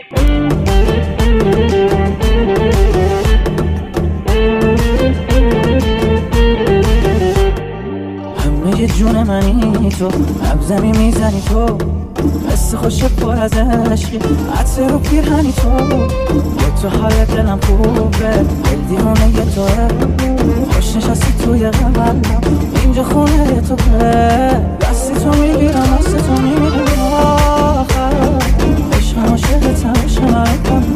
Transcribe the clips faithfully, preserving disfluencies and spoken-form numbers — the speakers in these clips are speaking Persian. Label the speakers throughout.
Speaker 1: همه جون منی تو، نبزمی میزنی تو، حس خوش پر از عشقی، عطر و پیرهنی تو، با تو حال دلم خوبه، دل دیوانه ی توه، خوش نشستی توی قلبم، اینجا خونه تو که دستی تو میگیرم، دست تو میمیرم آخر، عشقم عاشقتم، عشق من کن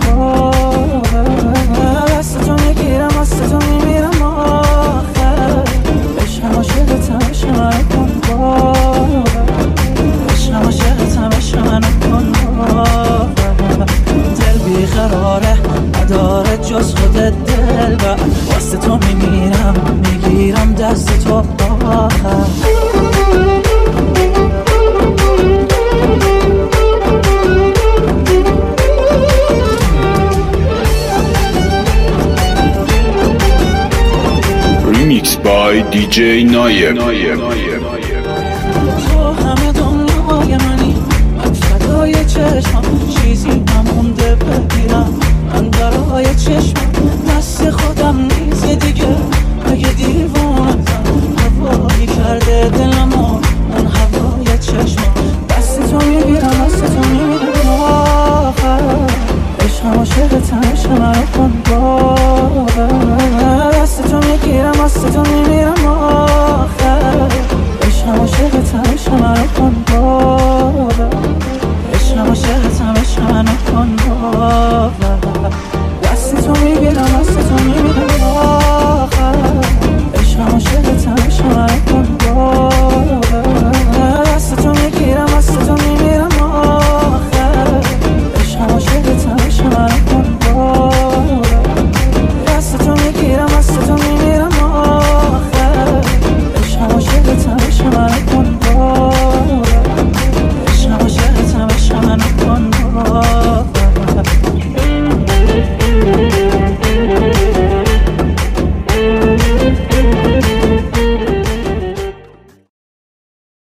Speaker 1: دست تو میگیرم، دست تو میمیرم آخر، عشقم عاشقتم، عشق من کن عشقم عاشقتم، عشق من کن دل بیقراره نداره جز خودت دل و واسه تو میمیرم، میگیرم دست تو آخر.
Speaker 2: Remix by دی جی نایم.
Speaker 1: تو همه دنیای منی، من فدای چشمم، چیزی نمونده بگیرم، من برای چشم